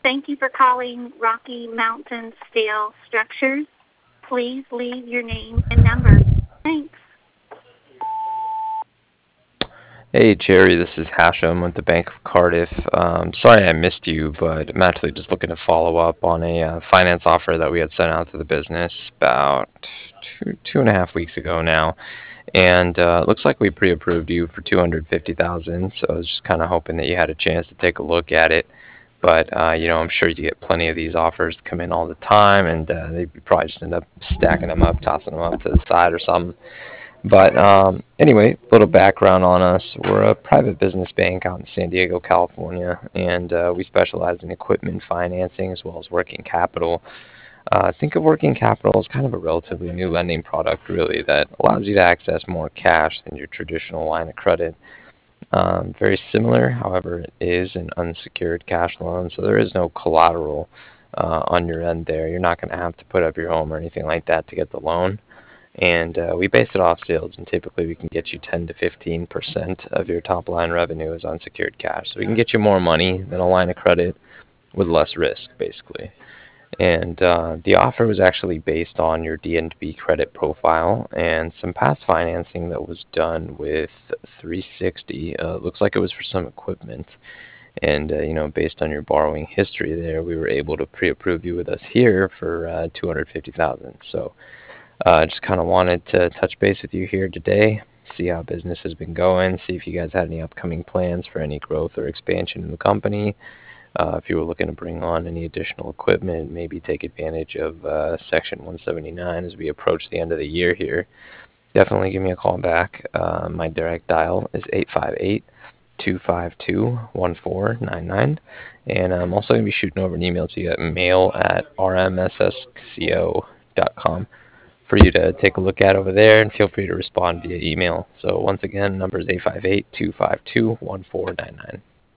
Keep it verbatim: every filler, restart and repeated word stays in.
Thank you for calling Rocky Mountain Steel Structures. Please leave your name and number. Thanks. Hey Jerry, this is Hashem with the Bank of Cardiff. Um, sorry I missed you, but I'm actually just looking to follow up on a uh, finance offer that we had sent out to the business about two two and a half weeks ago now, and uh, it looks like we pre-approved you for two hundred fifty thousand. So I was just kind of hoping that you had a chance to take a look at it. But uh, you know, I'm sure you get plenty of these offers come in all the time, and uh, they probably just end up stacking them up, tossing them up to the side or something. But um, anyway, a little background on us. We're a private business bank out in San Diego, California, and uh, we specialize in equipment financing as well as working capital. Uh, think of working capital as kind of a relatively new lending product, really, that allows you to access more cash than your traditional line of credit. Um, very similar, however, it is an unsecured cash loan, so there is no collateral uh, on your end there. You're not going to have to put up your home or anything like that to get the loan. And uh, we base it off sales, and typically we can get you ten to fifteen percent of your top line revenue as unsecured cash. So we can get you more money than a line of credit with less risk, basically. And uh, the offer was actually based on your D N B credit profile and some past financing that was done with three sixty. Uh, looks like it was for some equipment. And, uh, you know, based on your borrowing history there, we were able to pre-approve you with us here for uh, two hundred fifty thousand dollars. So I uh, just kind of wanted to touch base with you here today, see how business has been going, see if you guys had any upcoming plans for any growth or expansion in the company. Uh, if you were looking to bring on any additional equipment, maybe take advantage of uh, Section one seventy-nine as we approach the end of the year here, definitely give me a call back. Uh, my direct dial is eight five eight, two five two, one four nine nine. And I'm also going to be shooting over an email to you at mail at r m s s c o dot com for you to take a look at over there, and feel free to respond via email. So once again, number is eight five eight, two five two, one four nine nine.